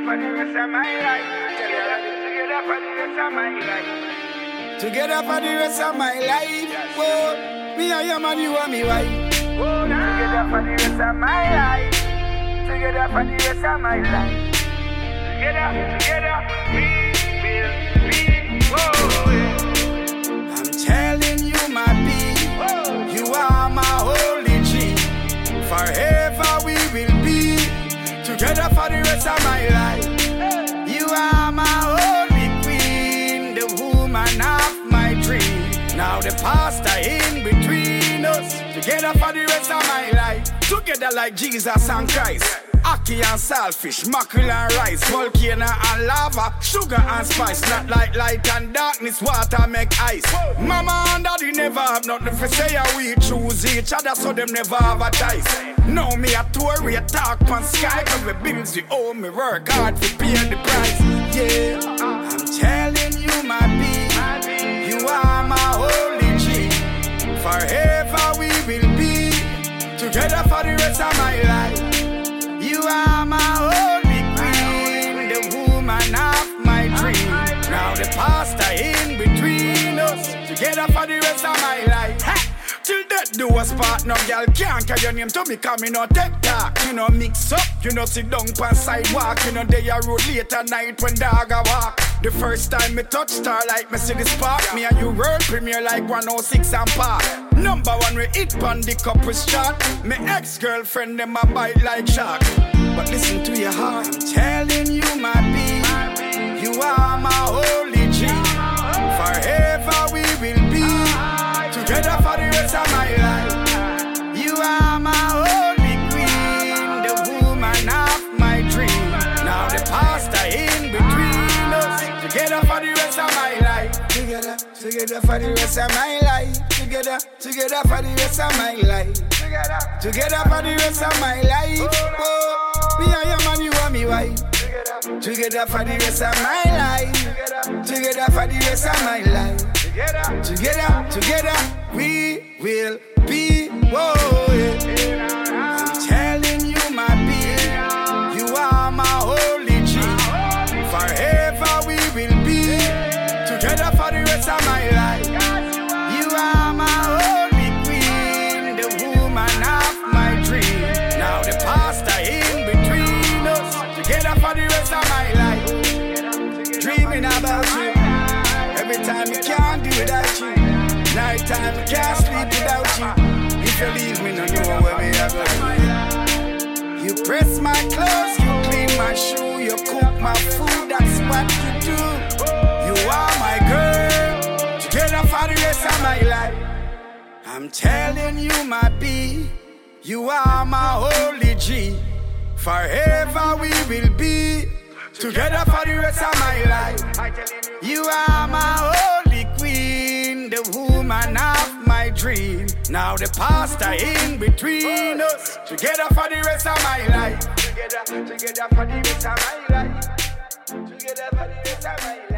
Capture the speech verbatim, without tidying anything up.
for the rest of my life. Together for the rest of my life. Together for the rest of my life. Whoa, me and your man, you and me wife. Whoa, together for the rest of my life. Together for the rest of my life. Together, together, we will be. Whoa, yeah. I'm telling you, my B, you are my holy G. Forever we will be together for the rest of my life. You are my holy queen, the woman of my dream. Now the pastor in between us, together for the rest of my life. Together like Jesus and Christ. Aki and saltfish, mackerel and rice, volcano and lava, sugar and spice. Not like light and darkness, water make ice. Mama and daddy never have nothing for say. We choose each other so them never have a choice. Now me a tour, we a talk on Skype. Cause we bills we owe, me work hard to pay the price. Yeah, I'm telling you my B, you are my holy G. Forever we will be together for the rest of my life. You are my holy queen, the woman of my dream. Now the pastor in between us, together for the rest of my life. Ha! Till death do us part, no girl can't call your name to me, come in no tech talk. You know mix up, you know sit down pan sidewalk. You know they a road late at night when dog a walk. The first time me touch star like me see the spark. Me and you world premiere like one oh six and Park. Number one we hit pon the couple start. Me ex-girlfriend them a bite like shark. But listen to your heart, I'm telling you my B, you are my holy G. Forever we will be together for the rest of my life. You are my holy queen, the woman of my dream. Now the pastor in between us, together for the rest of my life. Together, together for the rest of my life. Together, together for the rest of my life. Together, together for the rest of my life. Oh, me and your man, you and me wife. Together for the rest of my life. Together for the rest of my life. Together, together, together, we will be. Whoa, yeah. I'm telling you, my B, you are my holy G. Forever we will be together for the rest of my life. You are my holy queen, the woman of my dream. Now the pastor in between us, together for the rest of my life. Dreaming about you. Every time you can't do without you. Night time you can't sleep without you. If you leave me, no know where me I go. You press my clothes, you clean my shoe, you cook my food, that's what you do. You are my girl, together for the rest of my life. I'm telling you my B, you are my holy G. Forever we will be together for the rest of my life. You are my holy queen, the woman of my dream. Now the pastor in between us, together for the rest of my life. Together, together for the rest of my life. Together for the rest of my life.